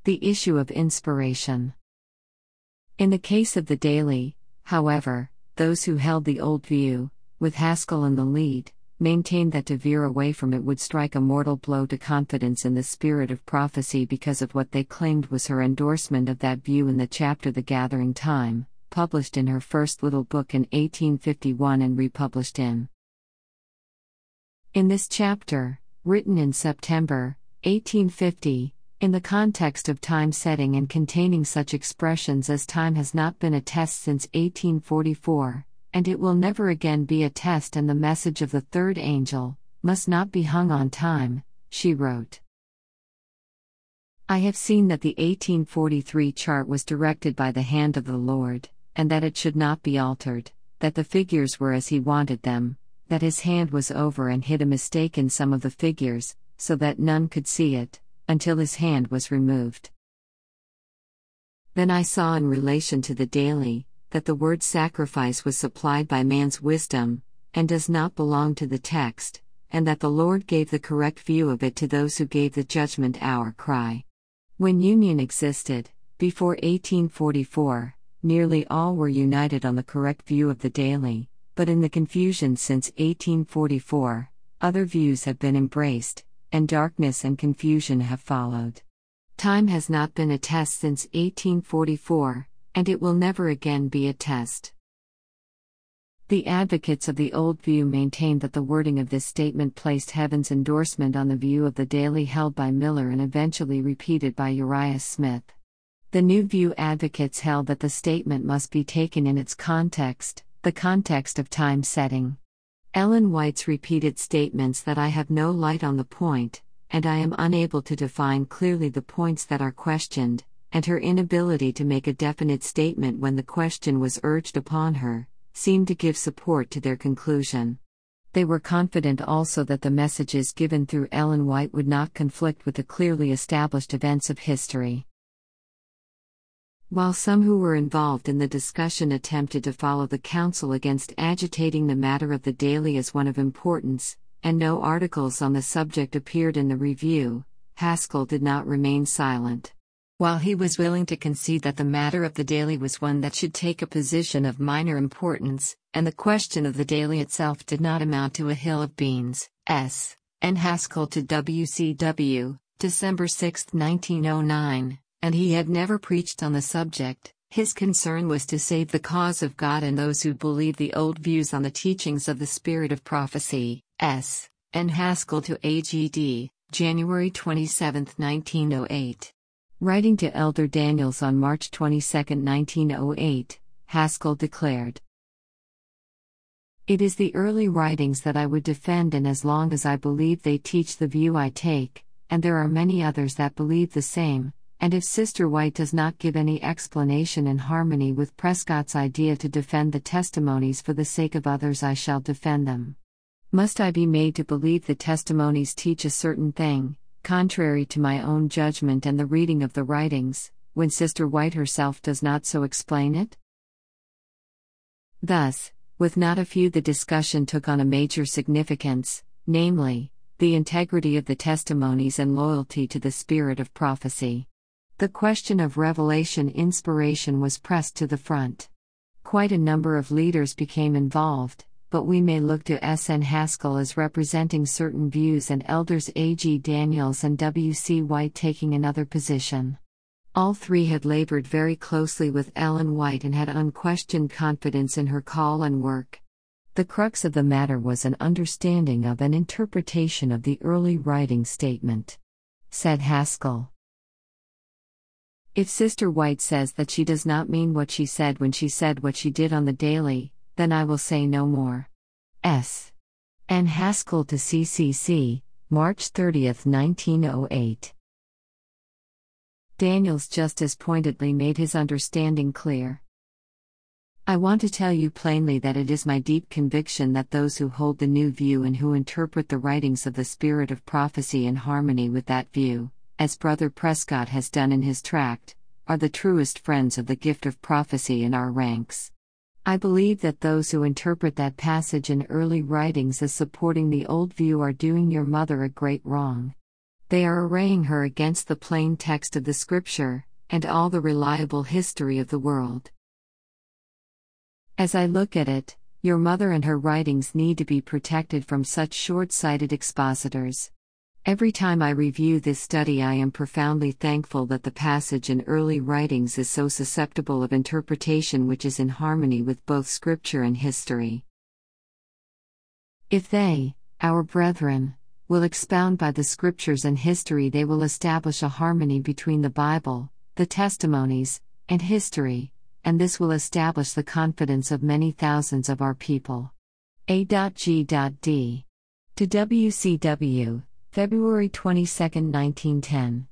The issue of inspiration. In the case of the daily, however, those who held the old view, with Haskell in the lead, maintained that to veer away from it would strike a mortal blow to confidence in the spirit of prophecy because of what they claimed was her endorsement of that view in the chapter The Gathering Time, published in her first little book in 1851 and republished in this chapter, written in September 1850, in the context of time setting and containing such expressions as time has not been a test since 1844, and it will never again be a test, and the message of the third angel must not be hung on time, she wrote. I have seen that the 1843 chart was directed by the hand of the Lord, and that it should not be altered, that the figures were as He wanted them, that His hand was over and hid a mistake in some of the figures, so that none could see it, until His hand was removed. Then I saw in relation to the daily, that the word sacrifice was supplied by man's wisdom, and does not belong to the text, and that the Lord gave the correct view of it to those who gave the judgment hour cry. When union existed, before 1844, nearly all were united on the correct view of the daily, but in the confusion since 1844, other views have been embraced, and darkness and confusion have followed. Time has not been a test since 1844, and it will never again be a test. The advocates of the old view maintained that the wording of this statement placed heaven's endorsement on the view of the daily held by Miller and eventually repeated by Uriah Smith. The new view advocates held that the statement must be taken in its context, the context of time setting. Ellen White's repeated statements that I have no light on the point, and I am unable to define clearly the points that are questioned, and her inability to make a definite statement when the question was urged upon her, seemed to give support to their conclusion. They were confident also that the messages given through Ellen White would not conflict with the clearly established events of history. While some who were involved in the discussion attempted to follow the counsel against agitating the matter of the daily as one of importance, and no articles on the subject appeared in the review, Haskell did not remain silent. While he was willing to concede that the matter of the daily was one that should take a position of minor importance, and the question of the daily itself did not amount to a hill of beans, S. N. Haskell to WCW, December 6, 1909, and he had never preached on the subject, his concern was to save the cause of God and those who believe the old views on the teachings of the spirit of prophecy. S. N. Haskell to AGD, January 27, 1908. Writing to Elder Daniels on March 22, 1908, Haskell declared, "It is the early writings that I would defend, and as long as I believe they teach the view I take, and there are many others that believe the same, and if Sister White does not give any explanation in harmony with Prescott's idea to defend the testimonies for the sake of others, I shall defend them. Must I be made to believe the testimonies teach a certain thing, contrary to my own judgment and the reading of the writings, when Sister White herself does not so explain it?" Thus, with not a few, the discussion took on a major significance, namely, the integrity of the testimonies and loyalty to the spirit of prophecy. The question of revelation inspiration was pressed to the front. Quite a number of leaders became involved, but we may look to S. N. Haskell as representing certain views and Elders A. G. Daniels and W. C. White taking another position. All three had labored very closely with Ellen White and had unquestioned confidence in her call and work. The crux of the matter was an understanding of and interpretation of the early writing statement. Said Haskell, "If Sister White says that she does not mean what she said when she said what she did on the daily, then I will say no more." S. N. Haskell to CCC, March 30, 1908. Daniels just as pointedly made his understanding clear. "I want to tell you plainly that it is my deep conviction that those who hold the new view and who interpret the writings of the spirit of prophecy in harmony with that view, as Brother Prescott has done in his tract, are the truest friends of the gift of prophecy in our ranks. I believe that those who interpret that passage in early writings as supporting the old view are doing your mother a great wrong. They are arraying her against the plain text of the Scripture, and all the reliable history of the world. As I look at it, your mother and her writings need to be protected from such short-sighted expositors. Every time I review this study, I am profoundly thankful that the passage in early writings is so susceptible of interpretation, which is in harmony with both Scripture and history. If they, our brethren, will expound by the Scriptures and history, they will establish a harmony between the Bible, the testimonies, and history, and this will establish the confidence of many thousands of our people. A.G.D. To WCW, February 22, 1910.